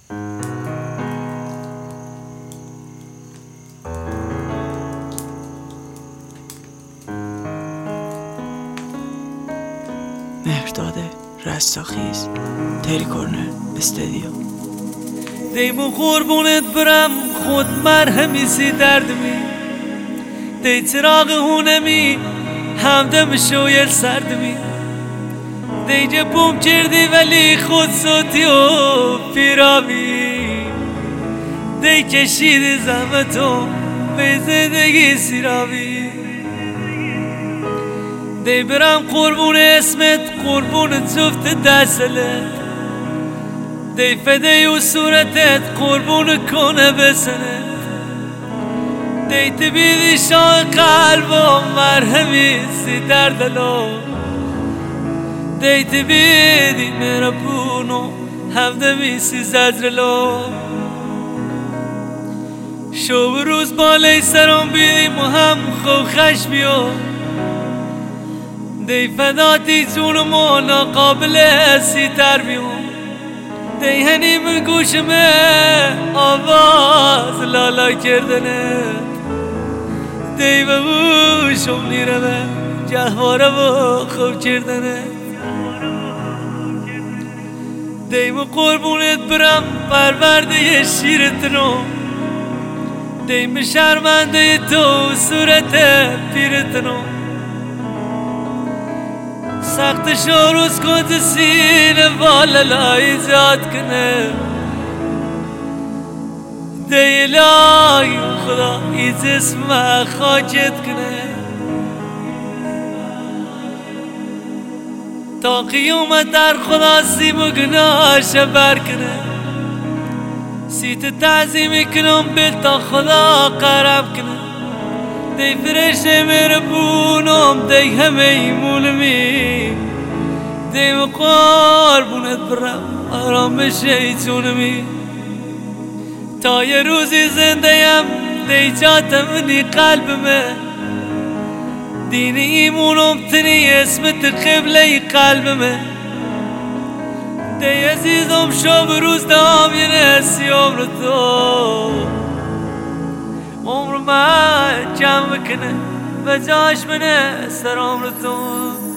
مهرداد رستاخیز، تری کورنر استدیو. دیمو قربونت برم خود مرهمی سی درد می دی چراغ هونمی همدم شویل سرد می دی جبوم کردی ولی خود صوتی و پیرامی دی کشید زحمتو به زندگی سیرامی دی برم قربون اسمت قربون جفت دستلت دی فدی و صورتت قربون کنه بسنت دی تبیدی شاه قلب و مرهمی سی دردلو دی تبیدی مهربون و همدمی سی زجرلو شب و روز بالای سرم بیدیم و هم خوخش بیو دی فداتی جونم و ناقابل سی تر بیو دی هنی من گوشمه آواز لالا کردنت دی به گوشم نیرمه جهواره و خوب کردنت دی و قربونت برم پرورده شیرت رو دی به شرمنده تو صورت پیرت رو سخت شروز کند سینه والا ایجاد کنه دی الهی خدا ای جسم خاکت کنه تا قیامت در خدا سیم و گناهش بر کنه سیت تعظیم کنم بل تا خدا قرب کنه دی فرشته مهربونم دی همه ایمونمی دی و قربونت برم آرامش ایتونمی تا یه روزی زنده‌ام دی جاتمنی قلبمه دین ایمونم تنی اسمت قبله قلبمه دی عزیزم شب روز دام یه نسی عمر تو عمر من جمع کنه و جاش منه سر عمر تو